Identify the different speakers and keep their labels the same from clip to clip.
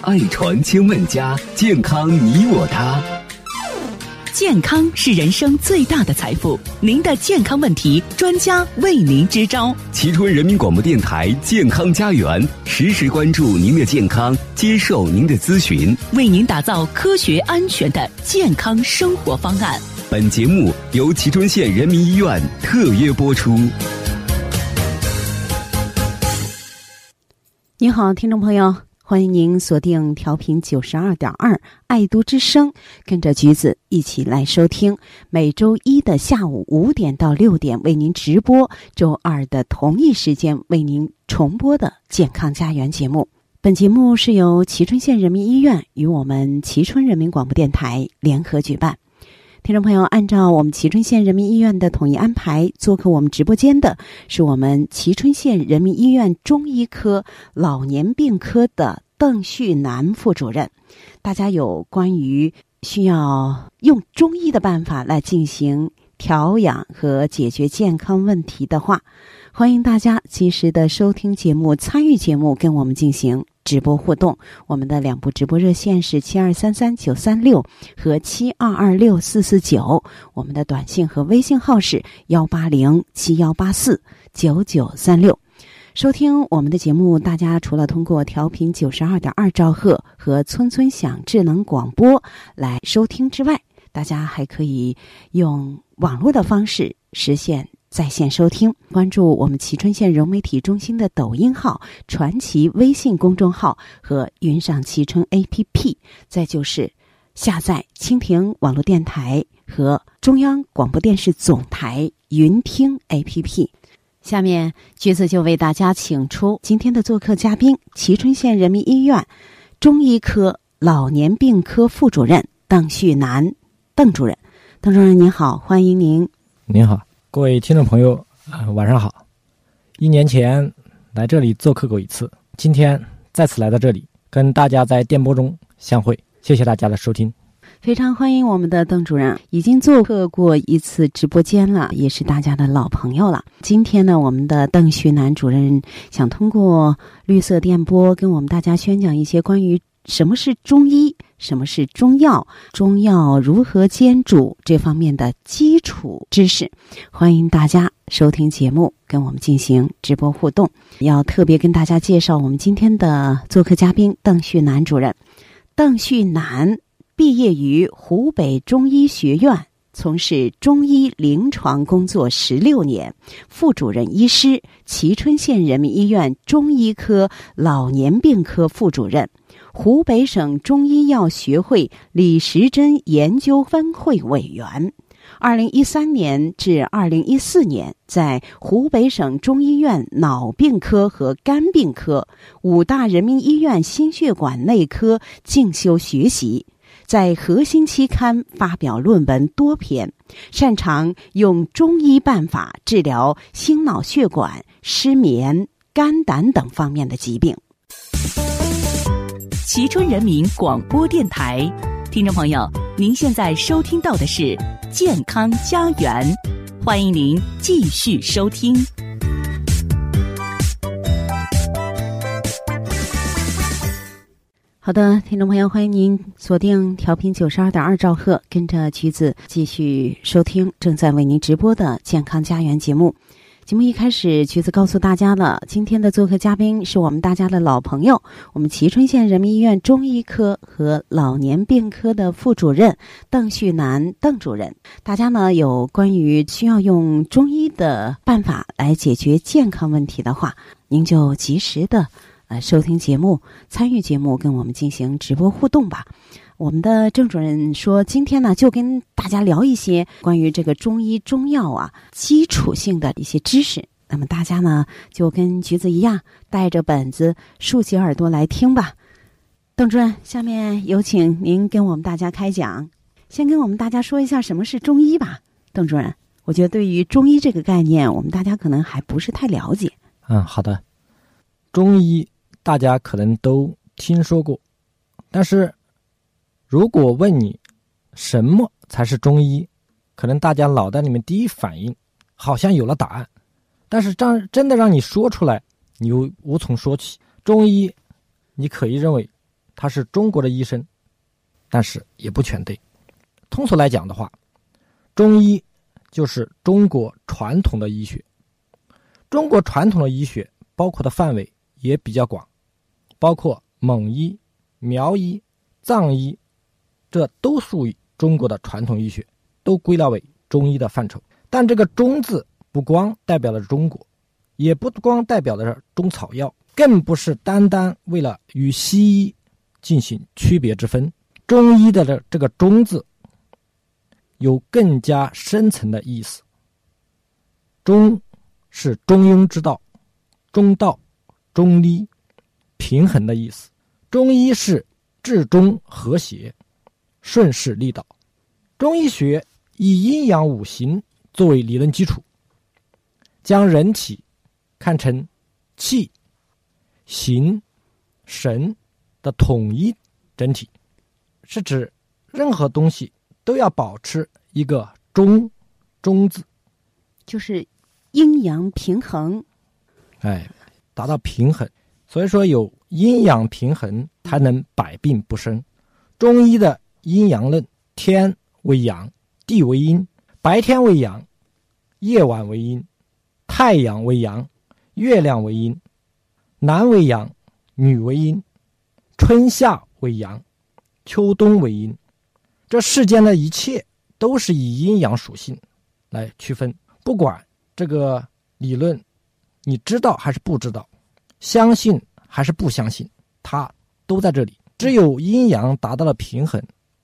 Speaker 1: 爱传千问家，健康你我他。
Speaker 2: 健康是人生最大的财富，您的健康问题，专家为您支招。
Speaker 1: 蕲春人民广播电台健康家园，实时关注您的健康，接受您的咨询，
Speaker 2: 为您打造科学安全的健康生活方案。
Speaker 1: 本节目由蕲春县人民医院特约播出。
Speaker 3: 你好，听众朋友，欢迎您锁定调频92.2爱都之声，跟着橘子一起来收听每周一的下午5点到6点为您直播，周二的同一时间为您重播的健康家园节目。本节目是由蕲春县人民医院与我们蕲春人民广播电台联合举办。听众朋友，按照我们蕲春县人民医院的统一安排，做客我们直播间的是我们蕲春县人民医院中医科老年病科的邓旭南副主任。大家有关于需要用中医的办法来进行调养和解决健康问题的话，欢迎大家及时的收听节目，参与节目，跟我们进行直播互动。我们的两部直播热线是7233-936和7226-449，我们的短信和微信号是18071849936。收听我们的节目，大家除了通过调频92.2兆赫和村村响智能广播来收听之外，大家还可以用网络的方式实现在线收听。关注我们蕲春县融媒体中心的抖音号、传奇微信公众号和云上蕲春 APP， 再就是下载蜻蜓网络电台和中央广播电视总台云听 APP。 下面橘子就为大家请出今天的做客嘉宾，蕲春县人民医院中医科老年病科副主任邓旭南邓主任。邓主任您好，欢迎您。
Speaker 4: 您好，各位听众朋友，晚上好。1年前来这里做客过一次，今天再次来到这里，跟大家在电波中相会，谢谢大家的收听。
Speaker 3: 非常欢迎我们的邓主任，已经做客过一次直播间了，也是大家的老朋友了。今天呢，我们的邓旭南主任想通过绿色电波跟我们大家宣讲一些关于什么是中医，什么是中药，中药如何煎煮这方面的基础知识。欢迎大家收听节目，跟我们进行直播互动。要特别跟大家介绍我们今天的做客嘉宾邓旭南主任。邓旭南毕业于湖北中医学院，从事中医临床工作16年，副主任医师，蕲春县人民医院中医科老年病科副主任，湖北省中医药学会李时珍研究分会委员。2013年至2014年，在湖北省中医院脑病科和肝病科、5大人民医院心血管内科进修学习，在核心期刊发表论文多篇，擅长用中医办法治疗心脑血管、失眠、肝胆等方面的疾病。
Speaker 2: 蕲春人民广播电台，听众朋友，您现在收听到的是健康家园，欢迎您继续收听。
Speaker 3: 好的，听众朋友，欢迎您锁定调频92.2兆赫，跟着橘子继续收听正在为您直播的健康家园节目。节目一开始，橘子告诉大家了，今天的做客嘉宾是我们大家的老朋友，我们蕲春县人民医院中医科和老年病科的副主任邓旭南邓主任。大家呢有关于需要用中医的办法来解决健康问题的话，您就及时的收听节目，参与节目，跟我们进行直播互动吧。我们的郑主任说，今天呢就跟大家聊一些关于这个中医中药基础性的一些知识。那么大家呢就跟橘子一样，带着本子竖起耳朵来听吧。邓主任，下面有请您跟我们大家开讲。先跟我们大家说一下什么是中医吧。邓主任，我觉得对于中医这个概念，我们大家可能还不是太了解。
Speaker 4: 好的。中医大家可能都听说过，但是如果问你什么才是中医，可能大家脑袋里面第一反应好像有了答案，但是真的让你说出来，你又无从说起。中医你可以认为他是中国的医生，但是也不全对。通俗来讲的话，中医就是中国传统的医学。中国传统的医学包括的范围也比较广，包括蒙医、苗医、藏医，这都属于中国的传统医学，都归纳为中医的范畴。但这个中字不光代表了中国，也不光代表的是中草药，更不是单单为了与西医进行区别之分。中医的这个中字有更加深层的意思。中是中庸之道、中道、中医、平衡的意思。中医是治中和谐、顺势利导。中医学以阴阳五行作为理论基础，将人体看成气、形、神的统一整体，是指任何东西都要保持一个中字，
Speaker 3: 就是阴阳平衡，
Speaker 4: 达到平衡。所以说有阴阳平衡才能百病不生。中医的阴阳论，天为阳，地为阴，白天为阳，夜晚为阴，太阳为阳，月亮为阴，男为阳，女为阴，春夏为阳，秋冬为阴。这世间的一切都是以阴阳属性来区分，不管这个理论你知道还是不知道，相信还是不相信，它都在这里。只有阴阳达到了平衡，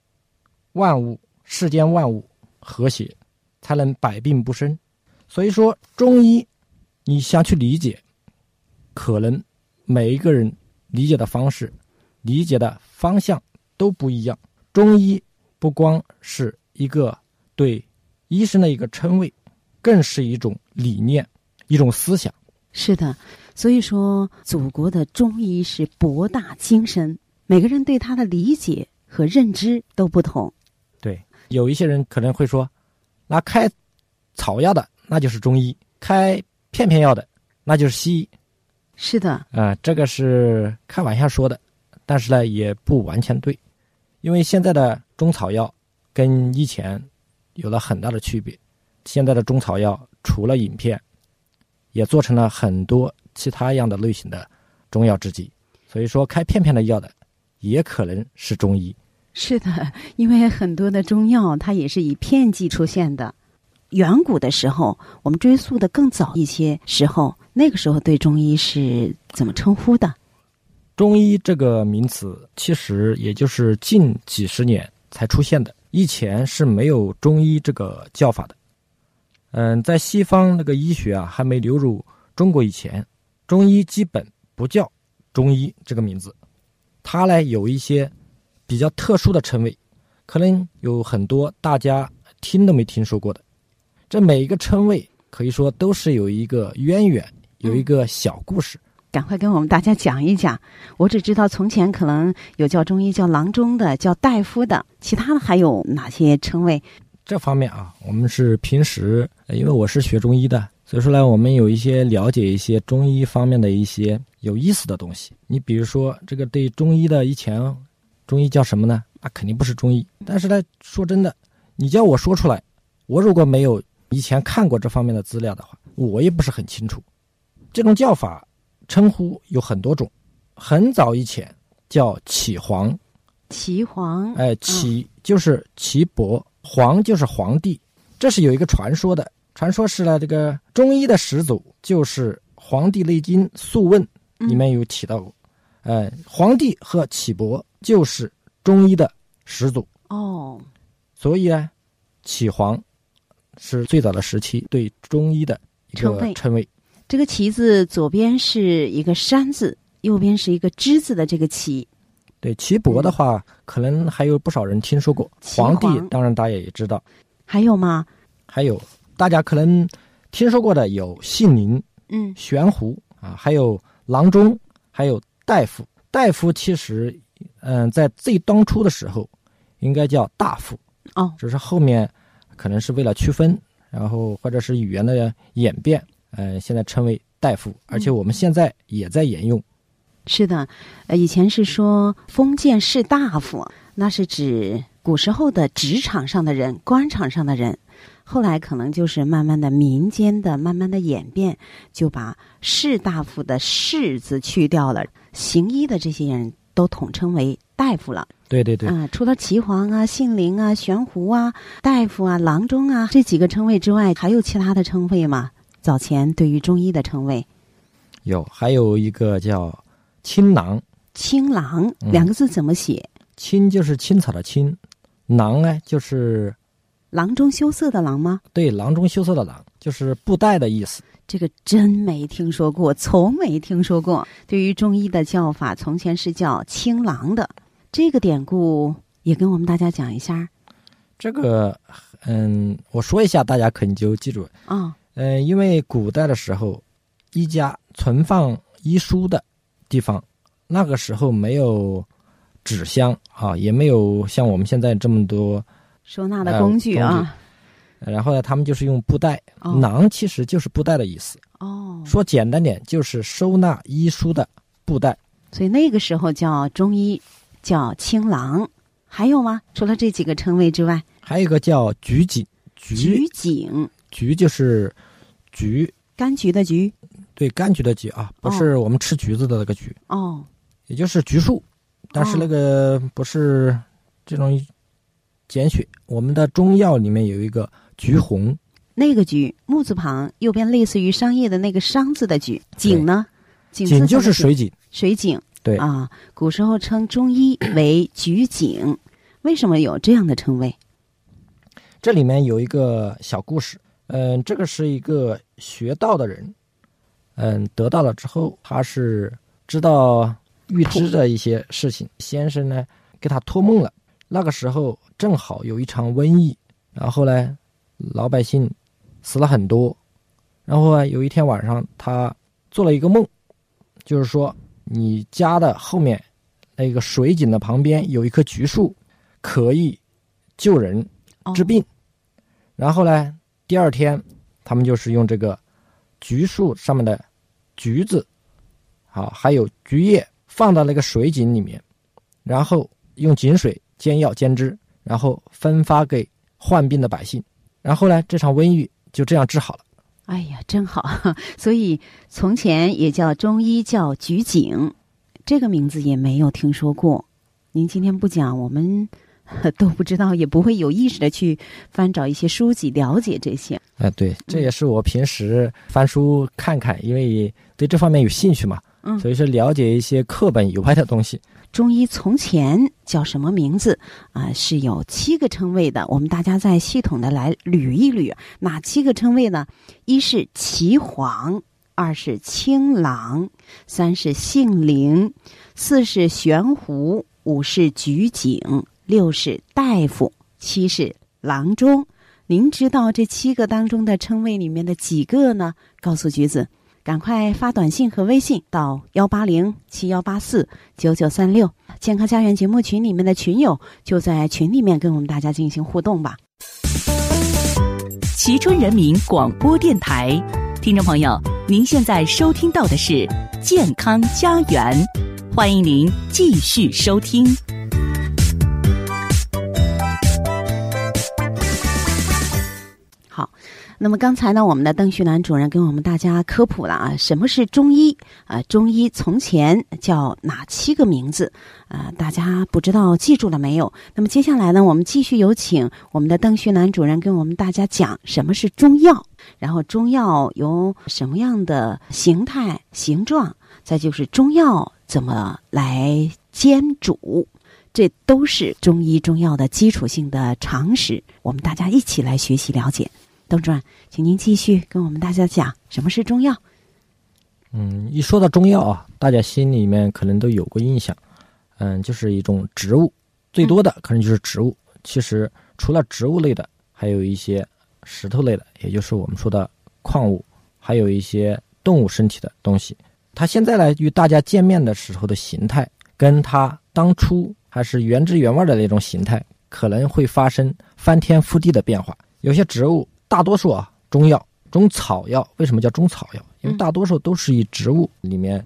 Speaker 4: 世间万物和谐，才能百病不生。所以说中医你想去理解，可能每一个人理解的方式、理解的方向都不一样。中医不光是一个对医生的一个称谓，更是一种理念、一种思想。
Speaker 3: 是的，所以说祖国的中医是博大精深，每个人对它的理解和认知都不同。
Speaker 4: 对，有一些人可能会说，那开草药的那就是中医，开片片药的那就是西医。
Speaker 3: 是的，
Speaker 4: 这个是开玩笑说的，但是呢也不完全对，因为现在的中草药跟以前有了很大的区别。现在的中草药除了饮片，也做成了很多其他样的类型的中药制剂，所以说开片片的药的也可能是中医。
Speaker 3: 是的，因为很多的中药它也是以片剂出现的。远古的时候，我们追溯的更早一些时候，那个时候对中医是怎么称呼的？
Speaker 4: 中医这个名词其实也就是近几十年才出现的，以前是没有中医这个叫法的。在西方那个医学还没流入中国以前，中医基本不叫中医这个名字，它呢有一些比较特殊的称谓，可能有很多大家听都没听说过的。这每一个称谓可以说都是有一个渊源，有一个小故事。
Speaker 3: 赶快跟我们大家讲一讲。我只知道从前可能有叫中医叫郎中的，叫大夫的，其他的还有哪些称谓？
Speaker 4: 这方面我们是平时因为我是学中医的，所以说呢我们有一些了解一些中医方面的一些有意思的东西。你比如说这个对中医的以前中医叫什么呢？那肯定不是中医。但是呢说真的，你叫我说出来，我如果没有以前看过这方面的资料的话，我也不是很清楚。这种叫法称呼有很多种，很早以前叫岐黄。
Speaker 3: 岐黄，
Speaker 4: 岐就是岐伯，黄就是皇帝。这是有一个传说的，传说是呢这个中医的始祖就是《黄帝内经·素问》里面有提到过，皇帝和岐伯就是中医的始祖。所以呢岐黄是最早的时期对中医的一个称谓。
Speaker 3: 这个岐字左边是一个山字，右边是一个之字的这个岐。
Speaker 4: 对，岐伯的话可能还有不少人听说过。皇帝当然大家也知道。
Speaker 3: 还有吗？
Speaker 4: 还有大家可能听说过的有杏林、悬壶还有郎中，还有大夫。大夫其实在最当初的时候应该叫大夫，只是后面可能是为了区分，然后或者是语言的演变，现在称为大夫。而且我们现在也在沿用
Speaker 3: 是的，以前是说封建士大夫，那是指古时候的职场上的人、官场上的人。后来可能就是慢慢的民间的慢慢的演变，就把士大夫的士字去掉了，行医的这些人都统称为大夫了。
Speaker 4: 对对对，
Speaker 3: 除了岐黄啊、杏林啊、悬壶啊、大夫啊、郎中啊这几个称谓之外，还有其他的称谓吗？早前对于中医的称谓
Speaker 4: 有，还有一个叫青囊。
Speaker 3: 青囊两个字怎么写？
Speaker 4: 青就是青草的青，囊呢就是
Speaker 3: 囊中羞涩的囊吗？
Speaker 4: 对，囊中羞涩的囊，就是布袋的意思。
Speaker 3: 这个真没听说过，从没听说过。对于中医的叫法，从前是叫青囊的。这个典故也跟我们大家讲一下。
Speaker 4: 这个我说一下，大家可能就记住。因为古代的时候，医家存放医书的地方，那个时候没有纸箱啊，也没有像我们现在这么多
Speaker 3: 收纳的工具啊。
Speaker 4: 然后呢，他们就是用布袋，囊其实就是布袋的意思。说简单点，就是收纳医书的布袋。
Speaker 3: 所以那个时候叫中医叫青囊。还有吗？除了这几个称谓之外，
Speaker 4: 还有一个叫橘景。
Speaker 3: 橘景，
Speaker 4: 橘就是橘，
Speaker 3: 柑橘的橘。
Speaker 4: 对，柑橘的橘啊，不是我们吃橘子的那个橘。也就是橘树，但是那个不是这种简写。我们的中药里面有一个橘红，
Speaker 3: 那个橘木字旁，右边类似于商业的那个商字的橘。景呢？
Speaker 4: 景就是水井。
Speaker 3: 水井。
Speaker 4: 对
Speaker 3: 啊，古时候称中医为橘景，为什么有这样的称谓？
Speaker 4: 这里面有一个小故事。这个是一个学道的人，得到了之后，他是知道预知的一些事情，先生呢给他托梦了。那个时候正好有一场瘟疫，然后呢老百姓死了很多。然后呢有一天晚上他做了一个梦，就是说你家的后面那个水井的旁边有一棵橘树，可以救人治病。然后呢第二天他们就是用这个橘树上面的橘子还有橘叶放到那个水井里面，然后用井水煎药煎汁，然后分发给患病的百姓。然后呢这场瘟疫就这样治好了。
Speaker 3: 哎呀，真好！所以从前也叫中医叫橘景，这个名字也没有听说过。您今天不讲，我们都不知道，也不会有意识的去翻找一些书籍了解这些。
Speaker 4: 对，这也是我平时翻书看看，因为对这方面有兴趣嘛，所以说了解一些课本以外的东西。
Speaker 3: 中医从前叫什么名字是有7个称谓的，我们大家再系统的来捋一捋。哪7个称谓呢？一是岐黄，2是青囊，3是杏林，4是悬壶，5是橘景，6是大夫，7是郎中。您知道这7个当中的称谓里面的几个呢？告诉橘子，赶快发短信和微信到18071849936，健康家园节目群里面的群友就在群里面跟我们大家进行互动吧。
Speaker 2: 蕲春人民广播电台，听众朋友，您现在收听到的是健康家园，欢迎您继续收听。好，那么刚才呢，我们的邓旭南主任跟我们大家科普了什么是中医中医从前叫哪7个名字大家不知道记住了没有？那么接下来呢，我们继续有请我们的邓旭南主任跟我们大家讲什么是中药，然后中药有什么样的形态形状，再就是中药怎么来煎煮，这都是中医中药的基础性的常识，我们大家一起来学习了解。邓主任，请您继续跟我们大家讲什么是中药。
Speaker 4: 一说到中药大家心里面可能都有过印象，就是一种植物，最多的可能就是植物。其实除了植物类的，还有一些石头类的，也就是我们说的矿物，还有一些动物身体的东西。它现在呢，与大家见面的时候的形态，跟它当初还是原汁原味的那种形态，可能会发生翻天覆地的变化。有些植物，大多数中药、中草药，为什么叫中草药？因为大多数都是以植物里面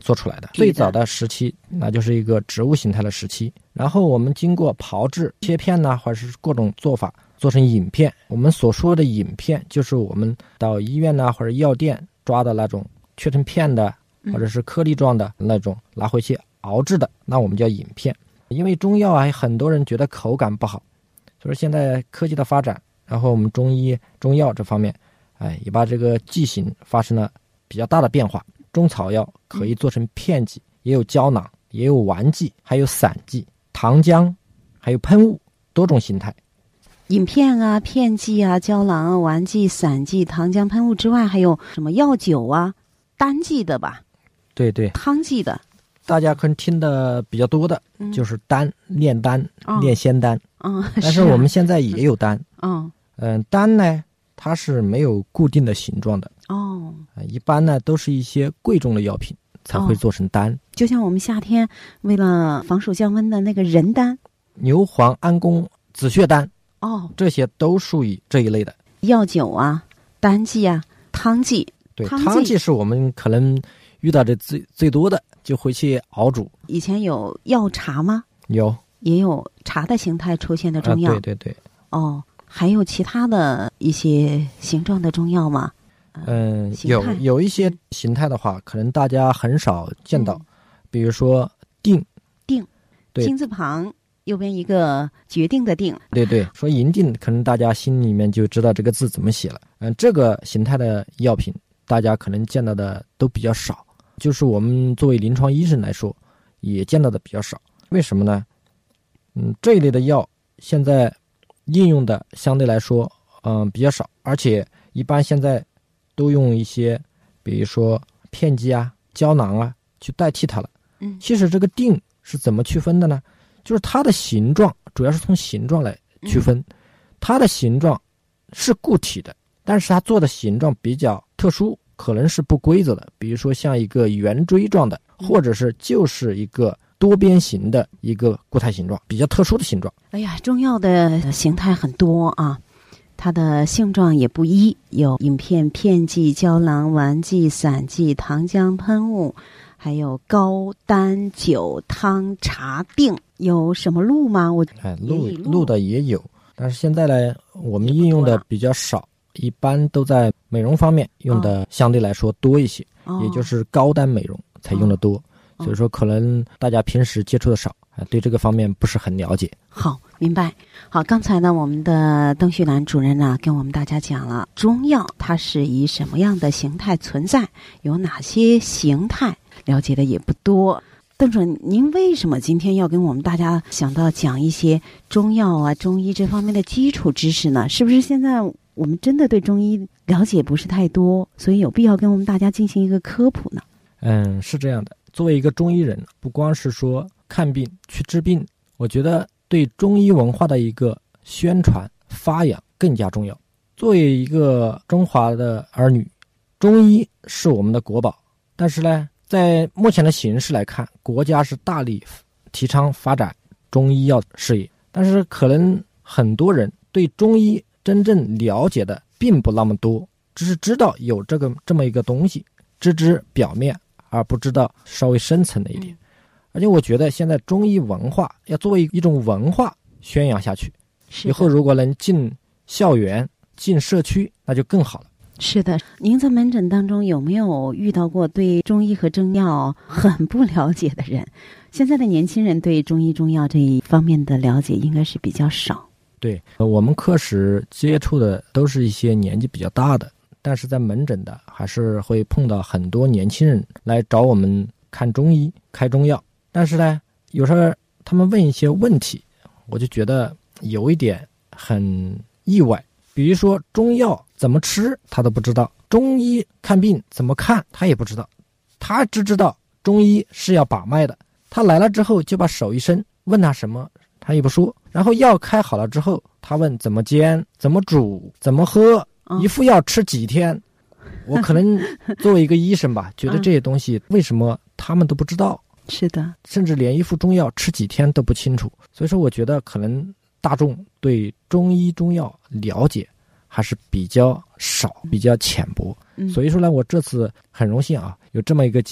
Speaker 4: 做出来的。最早的时期那就是一个植物形态的时期，然后我们经过炮制、切片呢，或者是各种做法做成饮片。我们所说的饮片就是我们到医院呢或者药店抓的那种切成片的或者是颗粒状的那种，拿回去熬制的，那我们叫饮片。因为中药啊，很多人觉得口感不好，所以现在科技的发展，然后我们中医中药这方面也把这个剂型发生了比较大的变化。中草药可以做成片剂，也有胶囊，也有丸剂，还有散剂、糖浆，还有喷雾，多种形态。
Speaker 2: 饮片啊、片剂啊、胶囊啊、丸剂、散剂、糖浆、喷雾之外，还有什么药酒啊、单剂的吧？
Speaker 4: 对对，
Speaker 2: 汤剂的。
Speaker 4: 大家可能听的比较多的就是丹、炼丹、炼仙丹。但是我们现在也有丹。丹呢，它是没有固定的形状的。一般呢都是一些贵重的药品才会做成丹。
Speaker 2: 就像我们夏天为了防暑降温的那个人丹、
Speaker 4: 牛黄、安宫、紫血丹。这些都属于这一类的。
Speaker 2: 药酒啊、丹剂啊、汤剂。
Speaker 4: 对，汤剂是我们可能遇到的最多的，就回去熬煮。
Speaker 2: 以前有药茶吗？
Speaker 4: 有，
Speaker 2: 也有茶的形态出现的中药。
Speaker 4: 对对对。
Speaker 2: 还有其他的一些形状的中药吗？
Speaker 4: 有一些形态的话，可能大家很少见到，比如说定，对，
Speaker 2: 金字旁右边一个决定的定。
Speaker 4: 对对，说银锭，可能大家心里面就知道这个字怎么写了。这个形态的药品，大家可能见到的都比较少，就是我们作为临床医生来说，也见到的比较少。为什么呢？这一类的药现在应用的相对来说，比较少，而且一般现在都用一些，比如说片剂啊、胶囊啊去代替它了。其实这个定是怎么区分的呢？就是它的形状，主要是从形状来区分。它的形状是固体的，但是它做的形状比较特殊，可能是不规则的，比如说像一个圆锥状的，或者是就是一个多边形的一个固态形状，比较特殊的形状。
Speaker 2: 哎呀，中药的形态很多啊，它的性状也不一，有饮片、片剂、胶囊、丸剂、散剂、糖浆、喷雾，还有膏、丹、酒、汤、茶、定。有什么露吗？
Speaker 4: 露的也有，但是现在呢，我们应用的比较少，一般都在美容方面用的相对来说多一些，也就是高端美容才用的多。所以说可能大家平时接触的少，对这个方面不是很了解。
Speaker 2: 好，明白。好，刚才呢，我们的邓旭兰主任呢跟我们大家讲了中药它是以什么样的形态存在，有哪些形态，了解的也不多。邓主任，您为什么今天要跟我们大家想到讲一些中药啊、中医这方面的基础知识呢？是不是现在我们真的对中医了解不是太多，所以有必要跟我们大家进行一个科普呢？
Speaker 4: 是这样的。作为一个中医人，不光是说看病去治病，我觉得对中医文化的一个宣传发扬更加重要。作为一个中华的儿女，中医是我们的国宝，但是呢，在目前的形势来看，国家是大力提倡发展中医药事业，但是可能很多人对中医真正了解的并不那么多，只是知道有这么一个东西，知表面，而不知道稍微深层的一点。而且我觉得现在中医文化要作为一种文化宣扬下去，以后如果能进校园、进社区，那就更好了。
Speaker 2: 是的，您在门诊当中有没有遇到过对中医和中药很不了解的人？现在的年轻人对中医中药这一方面的了解应该是比较少。
Speaker 4: 对，我们科室接触的都是一些年纪比较大的，但是在门诊的还是会碰到很多年轻人来找我们看中医、开中药。但是呢，有时候他们问一些问题，我就觉得有一点很意外。比如说中药怎么吃他都不知道，中医看病怎么看他也不知道，他只知道中医是要把脉的，他来了之后就把手一伸，问他什么他也不说，然后药开好了之后，他问怎么煎、怎么煮、怎么喝，一副药吃几天。我可能作为一个医生吧，觉得这些东西为什么他们都不知道？
Speaker 2: 是的，
Speaker 4: 甚至连一副中药吃几天都不清楚。所以说我觉得可能大众对中医中药了解还是比较少，比较浅薄。所以说呢，我这次很荣幸啊，有这么一个机会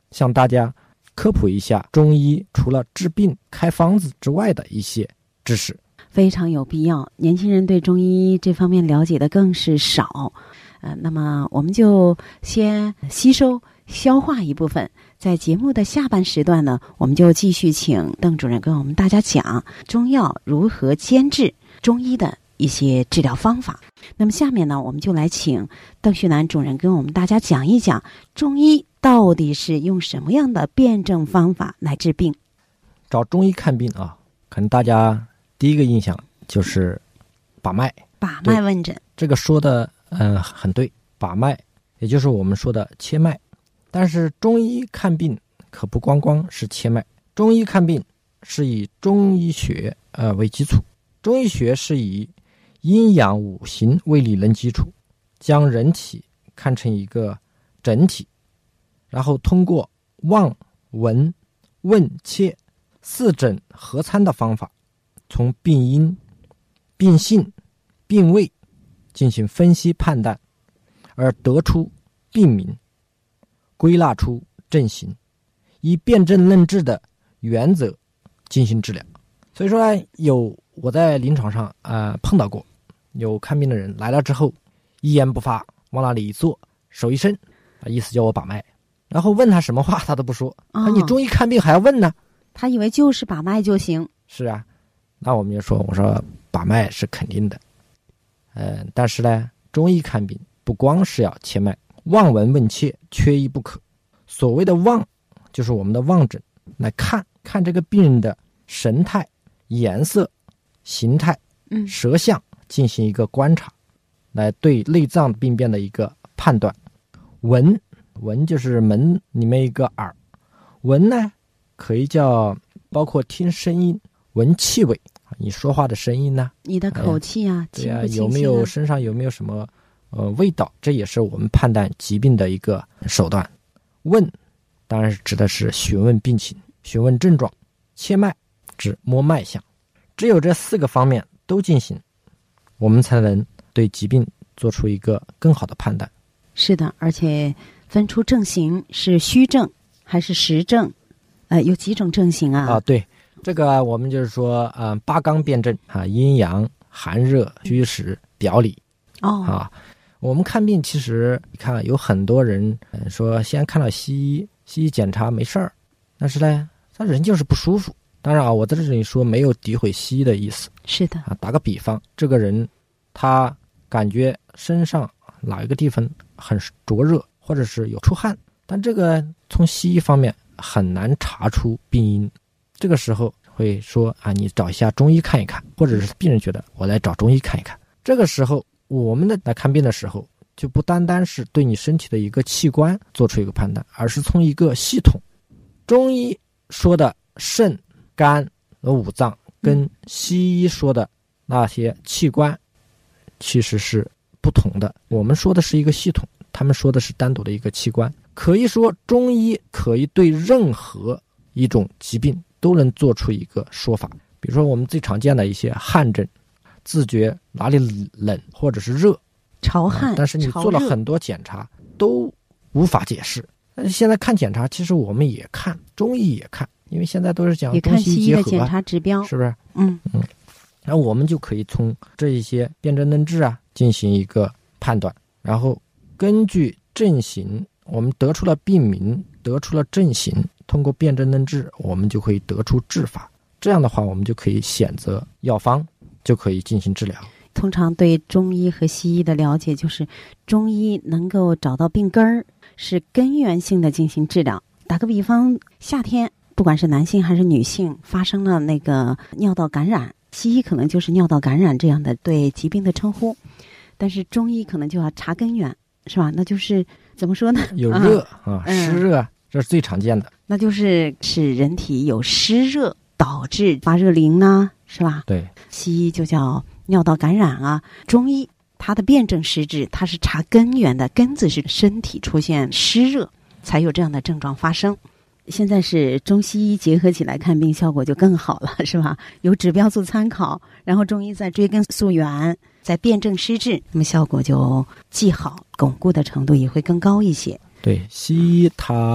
Speaker 4: 向大家科普一下中医除了治病开方子之外的一些知识。
Speaker 2: 非常有必要，年轻人对中医这方面了解的更是少。那么我们就先吸收消化一部分，在节目的下半时段呢，我们就继续请邓主任跟我们大家讲中药如何煎制，中医的一些治疗方法。那么下面呢，我们就来请邓旭南主任跟我们大家讲一讲中医到底是用什么样的辩证方法来治病。
Speaker 4: 找中医看病啊，可能大家第一个印象就是把脉，
Speaker 2: 把脉问诊。
Speaker 4: 这个说的很对，把脉也就是我们说的切脉。但是中医看病可不光光是切脉，中医看病是以中医学为基础。中医学是以阴阳五行为理论基础，将人体看成一个整体，然后通过望、闻、问、切四诊合参的方法，从病因、病性、病位进行分析判断，而得出病名，归纳出症型，以辨证论治的原则进行治疗。所以说我在临床上碰到过有看病的人来了之后一言不发，往那里一坐，手一伸，意思叫我把脉，然后问他什么话他都不说。你中医看病还要问呢？
Speaker 2: 他以为就是把脉就行。
Speaker 4: 是啊，那我们就说，我说把脉是肯定的，但是呢，中医看病不光是要切脉，望闻问切缺一不可。所谓的望，就是我们的望诊，来看这个病人的神态、颜色、形态、舌象进行一个观察，来对内脏病变的一个判断。闻就是门里面一个耳，闻呢可以叫包括听声音、闻气味，你说话的声音呢，
Speaker 2: 你的口气啊，
Speaker 4: 对啊，有没有身上有没有什么味道，这也是我们判断疾病的一个手段。问当然是指的是询问病情、询问症状。切脉指摸脉象。只有这4个方面都进行，我们才能对疾病做出一个更好的判断。
Speaker 2: 是的，而且分出症型是虚症还是实症，有几种症型啊？对，
Speaker 4: 这个我们就是说八纲辨证阴阳、寒热、虚实、表里。我们看病其实你看有很多人说先看到西医检查没事儿，但是呢他人就是不舒服。当然我在这里说没有诋毁西医的意思。
Speaker 2: 是的
Speaker 4: 打个比方，这个人他感觉身上哪一个地方很灼热，或者是有出汗，但这个从西医方面很难查出病因。这个时候会说你找一下中医看一看，或者是病人觉得我来找中医看一看。这个时候我们来看病的时候，就不单单是对你身体的一个器官做出一个判断，而是从一个系统。中医说的肾、肝和五脏跟西医说的那些器官其实是不同的。我们说的是一个系统，他们说的是单独的一个器官。可以说中医可以对任何一种疾病都能做出一个说法。比如说我们最常见的一些汗症，自觉哪里冷或者是热，
Speaker 2: 潮汗，
Speaker 4: 但是你做了很多检查都无法解释。现在看检查其实我们也看，中医也看，因为现在都是讲中西医结合，
Speaker 2: 也看西医的检查指标，
Speaker 4: 是不是？然后我们就可以从这一些辨证论治进行一个判断，然后根据症型，我们得出了病名，得出了症型，通过辨证论治，我们就可以得出治法。这样的话，我们就可以选择药方，就可以进行治疗。
Speaker 2: 通常对中医和西医的了解就是中医能够找到病根儿，是根源性的进行治疗。打个比方，夏天不管是男性还是女性发生了那个尿道感染，西医可能就是尿道感染这样的对疾病的称呼，但是中医可能就要查根源，是吧？那就是怎么说呢？
Speaker 4: 有热湿热，这是最常见的。
Speaker 2: 那就是使人体有湿热导致发热淋呢，是吧？
Speaker 4: 对，
Speaker 2: 西医就叫尿道感染中医它的辩证施治，它是查根源的，根子是身体出现湿热才有这样的症状发生。现在是中西医结合起来看病，效果就更好了，是吧？有指标做参考，然后中医再追根溯源，再辩证施治，那么效果就既好，巩固的程度也会更高一些。
Speaker 4: 对，西医它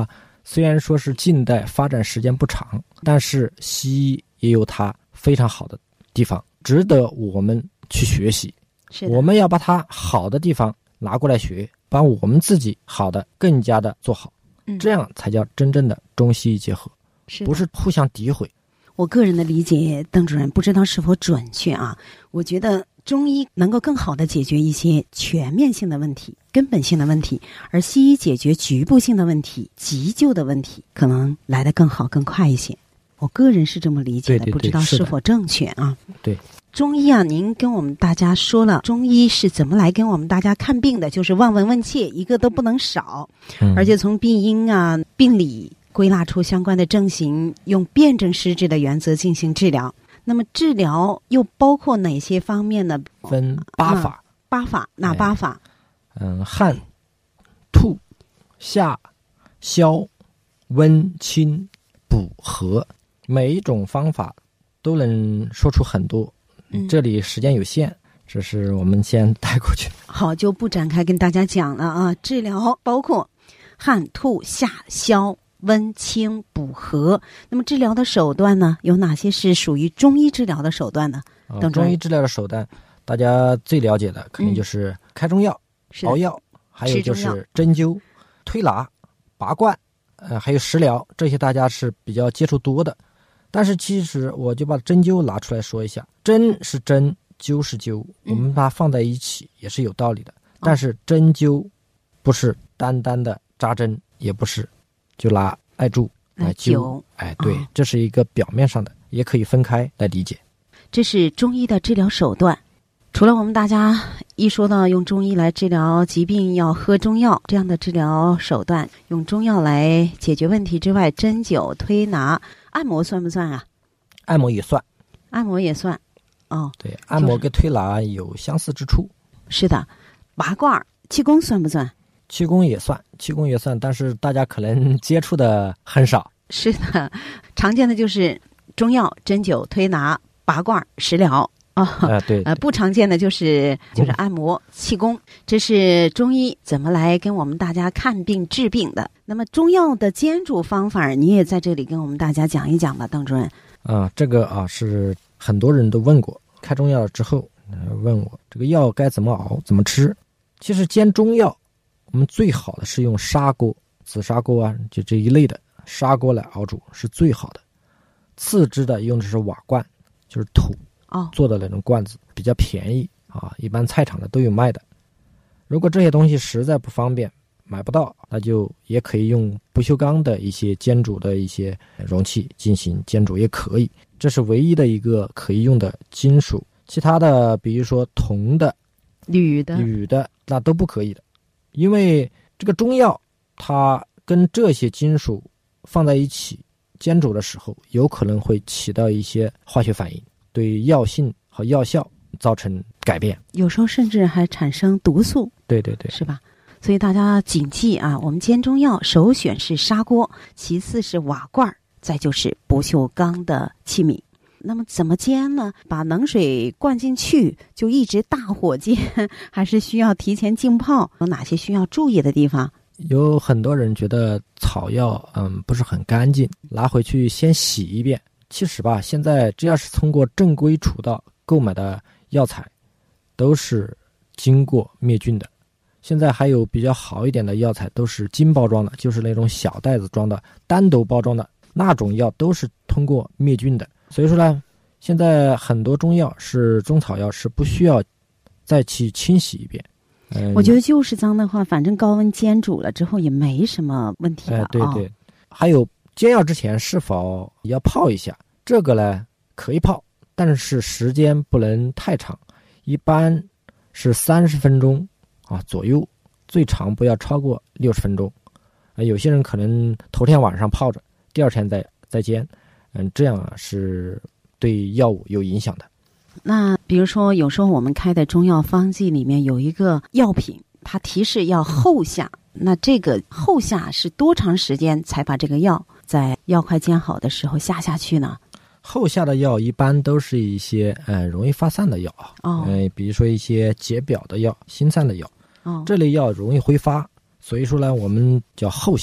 Speaker 4: 虽然说是近代发展时间不长，但是西医也有它非常好的地方，值得我们去学习。
Speaker 2: 是的，
Speaker 4: 我们要把它好的地方拿过来学，把我们自己好的更加的做好，这样才叫真正的中西医结合，不是互相诋毁。
Speaker 2: 我个人的理解，邓主任不知道是否准确啊？我觉得中医能够更好的解决一些全面性的问题、根本性的问题，而西医解决局部性的问题、急救的问题，可能来得更好、更快一些。我个人是这么理解的，
Speaker 4: 对对对，
Speaker 2: 不知道是否正确啊？
Speaker 4: 对，
Speaker 2: 中医啊，您跟我们大家说了，中医是怎么来跟我们大家看病的，就是望闻问切，一个都不能少，而且从病因啊、病理归纳出相关的症型，用辨证施治的原则进行治疗。那么治疗又包括哪些方面呢？
Speaker 4: 分8法。
Speaker 2: 8法，哪8法？
Speaker 4: 汗、吐、下、消、温、清、补、和，每一种方法都能说出很多。这里时间有限，这是我们先带过去。
Speaker 2: 好，就不展开跟大家讲了啊。治疗包括汗、吐、下、消、温、清、补、和。那么治疗的手段呢，有哪些是属于中医治疗的手段呢？
Speaker 4: 中医治疗的手段，大家最了解的肯定就是开中药、熬药，还有就是针灸、推拿、拔罐，还有食疗，这些大家是比较接触多的。但是其实我就把针灸拿出来说一下，针是针，灸是灸，我们把它放在一起也是有道理的。但是针灸不是单单的扎针，也不是就拿艾柱来灸，对，这是一个表面上的，也可以分开来理解。
Speaker 2: 这是中医的治疗手段。除了我们大家一说到用中医来治疗疾病要喝中药这样的治疗手段，用中药来解决问题之外，针灸、推拿、按摩算不算啊？
Speaker 4: 按摩也算。
Speaker 2: 按摩也算。
Speaker 4: 对，按摩跟推拿有相似之处。
Speaker 2: 是的。拔罐、气功算不算？
Speaker 4: 气功也算，但是大家可能接触的很少。
Speaker 2: 是的，常见的就是中药、针灸、推拿、拔罐、食疗。
Speaker 4: 对，
Speaker 2: 不常见的就是按摩、气功，这是中医怎么来跟我们大家看病治病的。那么中药的煎煮方法，你也在这里跟我们大家讲一讲吧，邓主任。
Speaker 4: 这个是很多人都问过，开中药之后问我这个药该怎么熬、怎么吃。其实煎中药，我们最好的是用砂锅、紫砂锅啊，就这一类的砂锅来熬煮是最好的。次之的用的是瓦罐，就是土做的那种罐子，比较便宜啊，一般菜场的都有卖的。如果这些东西实在不方便买不到，那就也可以用不锈钢的一些煎煮的一些容器进行煎煮也可以，这是唯一的一个可以用的金属。其他的比如说铜的、铝的那都不可以的，因为这个中药它跟这些金属放在一起煎煮的时候，有可能会起到一些化学反应，对药性和药效造成改变，
Speaker 2: 有时候甚至还产生毒素。
Speaker 4: 对对对，
Speaker 2: 是吧？所以大家谨记啊，我们煎中药首选是砂锅，其次是瓦罐，再就是不锈钢的器皿。那么怎么煎呢？把冷水灌进去就一直大火煎，还是需要提前浸泡？有哪些需要注意的地方？
Speaker 4: 有很多人觉得草药不是很干净，拿回去先洗一遍。其实吧，现在只要是通过正规渠道购买的药材，都是经过灭菌的。现在还有比较好一点的药材都是精包装的，就是那种小袋子装的、单独包装的那种药，都是通过灭菌的。所以说呢，现在很多中药是中草药是不需要再去清洗一遍。
Speaker 2: 我觉得就是脏的话，反正高温煎煮了之后也没什么问题了。
Speaker 4: 对对，还有煎药之前是否要泡一下？这个呢可以泡，但是时间不能太长，一般是30分钟左右，最长不要超过60分钟。有些人可能头天晚上泡着，第二天再煎，这样是对药物有影响的。
Speaker 2: 那比如说有时候我们开的中药方剂里面有一个药品，它提示要后下，那这个后下是多长时间才把这个药在药快煎好的时候下去呢？
Speaker 4: 后下的药一般都是一些容易发散的药比如说一些解表的药、心散的药，这类药容易挥发，所以说呢我们叫后下。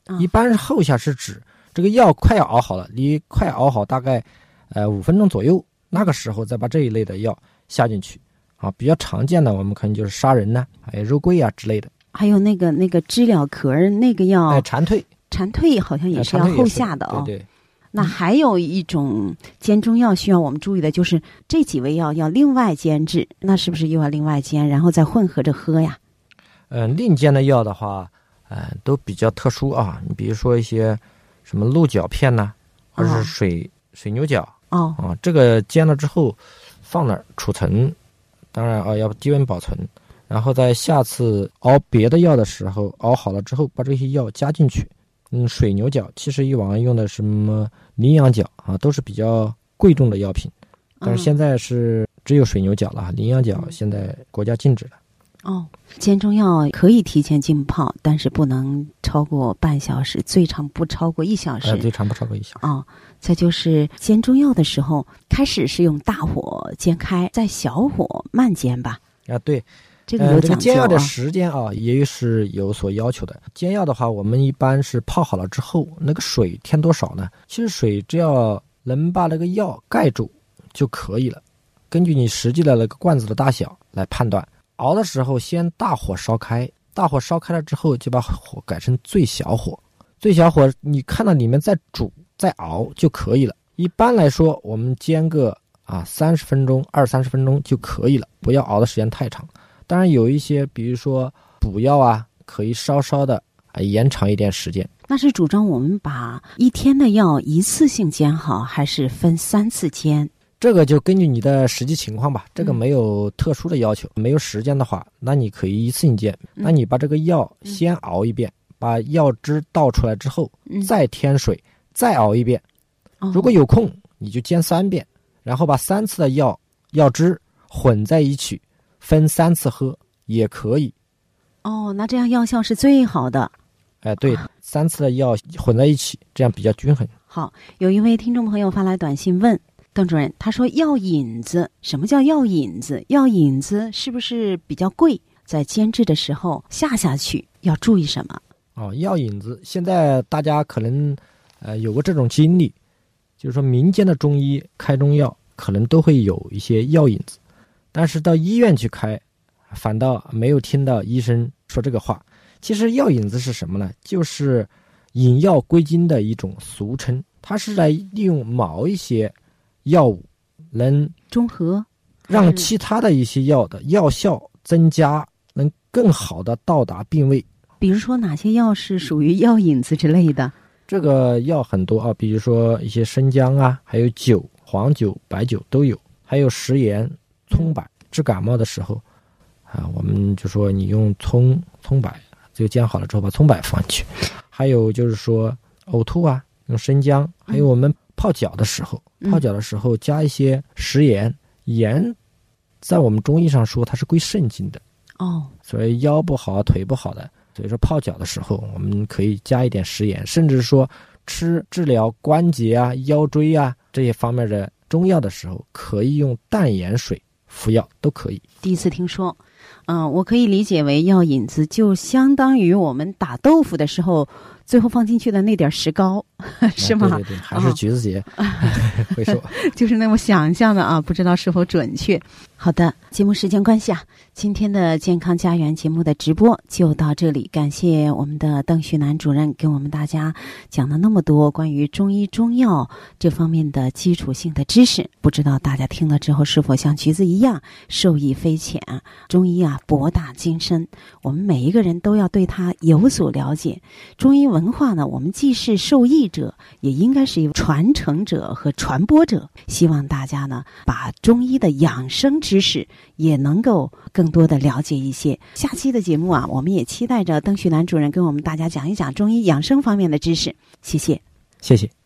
Speaker 4: 一般后下是指这个药快要熬好了，你快熬好大概5分钟左右，那个时候再把这一类的药下进去啊。比较常见的我们可能就是杀人呢，还有肉桂啊之类的，
Speaker 2: 还有那个知了壳那个药，
Speaker 4: 蝉蜕
Speaker 2: 好像也是要后下的哦。
Speaker 4: 对对。
Speaker 2: 那还有一种煎中药需要我们注意的，就是这几味药要另外煎制，那是不是又要另外煎，然后再混合着喝呀？
Speaker 4: 另煎的药的话，都比较特殊啊。你比如说一些什么鹿角片呐，或者是水牛角这个煎了之后放那儿储存，当然要低温保存，然后在下次熬别的药的时候，熬好了之后把这些药加进去。水牛角其实以往用的什么羚羊角啊，都是比较贵重的药品，但是现在是只有水牛角了，羚羊角现在国家禁止了。
Speaker 2: 煎中药可以提前浸泡，但是不能超过半小时，最长不超过1小时。
Speaker 4: 最长不超过1小时。
Speaker 2: 再就是煎中药的时候，开始是用大火煎开，再小火慢煎吧。
Speaker 4: 对。
Speaker 2: 这个有讲究
Speaker 4: 煎药的时间也是有所要求的。煎药的话，我们一般是泡好了之后，那个水添多少呢？其实水只要能把那个药盖住就可以了，根据你实际的那个罐子的大小来判断。熬的时候先大火烧开，大火烧开了之后就把火改成最小火，最小火你看到里面在煮再熬就可以了。一般来说我们煎个30分钟20-30分钟就可以了，不要熬的时间太长。当然有一些比如说补药可以稍稍的延长一点时间。
Speaker 2: 那是主张我们把1天的药一次性煎好，还是分3次煎？
Speaker 4: 这个就根据你的实际情况吧，这个没有特殊的要求。没有时间的话，那你可以一次性煎。那你把这个药先熬一遍，把药汁倒出来之后再添水再熬一遍。如果有空你就煎3遍，然后把3次的药汁混在一起分3次喝也可以。
Speaker 2: 那这样药效是最好的。
Speaker 4: 对，3次的药混在一起，这样比较均衡。
Speaker 2: 好，有一位听众朋友发来短信问邓主任，他说药引子，什么叫药引子？药引子是不是比较贵？在煎制的时候下去要注意什么？
Speaker 4: 药引子现在大家可能有过这种经历，就是说民间的中医开中药可能都会有一些药引子，但是到医院去开反倒没有听到医生说这个话。其实药引子是什么呢？就是引药归经的一种俗称，它是来利用某一些药物能
Speaker 2: 中和，
Speaker 4: 让其他的一些药的药效增加，能更好的到达病位。
Speaker 2: 比如说哪些药是属于药引子之类的？
Speaker 4: 这个药很多比如说一些生姜还有酒，黄酒、白酒都有，还有食盐、葱柏。治感冒的时候我们就说你用葱柏，就煎好了之后把葱柏放进去。还有就是说呕吐用生姜，还有我们泡脚的时候，加一些食盐。盐在我们中医上说它是归肾经的所以腰不好腿不好的，所以说泡脚的时候我们可以加一点食盐，甚至说治疗关节腰椎这些方面的中药的时候，可以用淡盐水服药都可以。
Speaker 2: 第一次听说。我可以理解为药引子就相当于我们打豆腐的时候最后放进去的那点石膏是吗？
Speaker 4: 对，还是橘子姐会说
Speaker 2: 就是那么想象的不知道是否准确。好的，节目时间关系今天的健康家园节目的直播就到这里，感谢我们的邓旭南主任给我们大家讲了那么多关于中医中药这方面的基础性的知识，不知道大家听了之后是否像橘子一样受益匪浅。中医博大精深，我们每一个人都要对它有所了解。中医文化呢，我们既是受益者，也应该是一个传承者和传播者。希望大家呢，把中医的养生知识也能够更多的了解一些。下期的节目我们也期待着邓旭南主任跟我们大家讲一讲中医养生方面的知识。谢谢。
Speaker 4: 谢谢。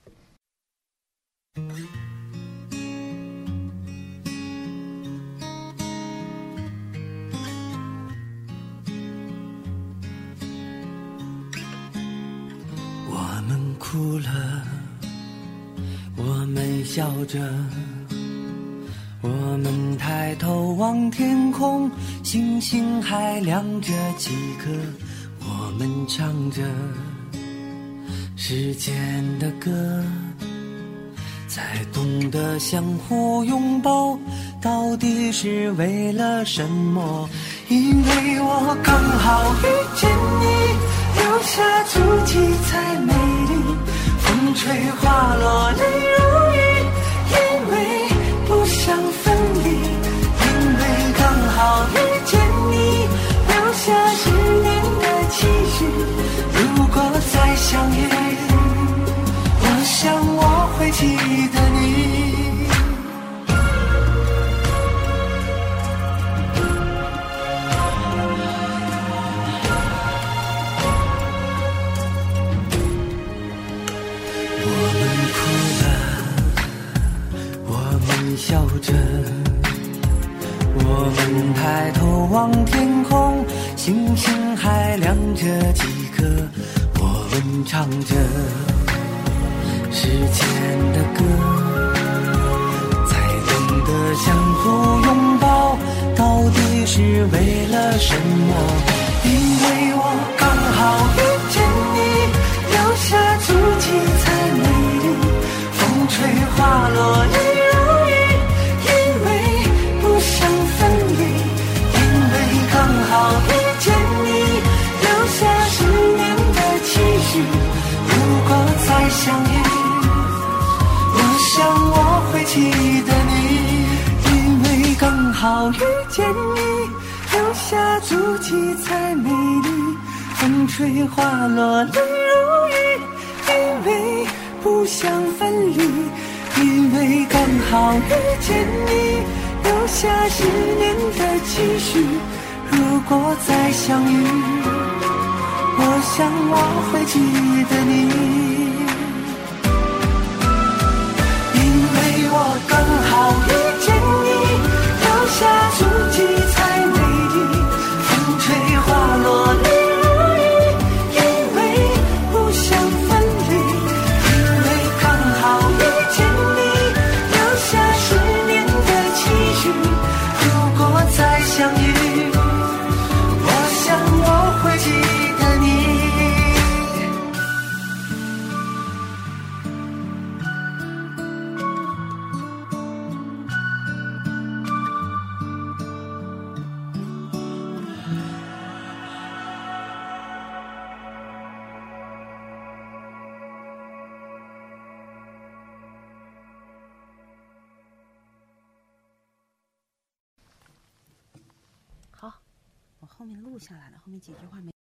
Speaker 5: 我们哭了，我们笑着，我们抬头望天空，星星还亮着几颗，我们唱着时间的歌，才懂得相互拥抱，到底是为了什么？因为我刚好遇见你，留下足迹才美丽，风吹花落泪如雨，因为不想分离，因为刚好遇见你，留下10年的期许，如果再相遇，我想我会记得你。笑着，我们抬头望天空，星星还亮着几颗，我们唱着时间的歌，才懂得相互拥抱，到底是为了什么？因为我刚好遇见你，留下足迹才美丽，风吹花落泪如雨，好遇见你，留下10年的期许，如果再相遇，我想我会记得你，因为刚好遇见你，留下足迹才美丽，风吹花落泪如雨，因为不想分离，因为刚好遇见你，留下10年的期许，如果再相遇，我想我会记得你，因为我刚好遇见你，留下足迹才美丽，风吹花落泪如雨，因为不想分离，因为刚好遇见你，留下10年的期许，如果再相遇，记得你。
Speaker 2: 好，我后面录下来了，后面几句话没。